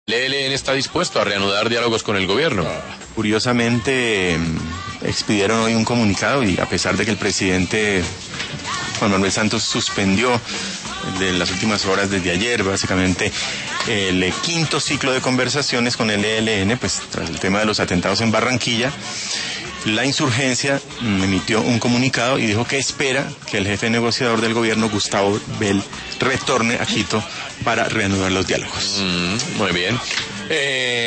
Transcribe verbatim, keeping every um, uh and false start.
El E L N está dispuesto a reanudar diálogos con el gobierno. Curiosamente, expidieron hoy un comunicado y a pesar de que el presidente Juan Manuel Santos suspendió de las últimas horas desde ayer, básicamente, el quinto ciclo de conversaciones con el E L N, pues tras el tema de los atentados en Barranquilla, la insurgencia emitió un comunicado y dijo que espera que el jefe negociador del gobierno, Gustavo Bell, retorne a Quito para reanudar los diálogos. Mm, muy bien. Eh...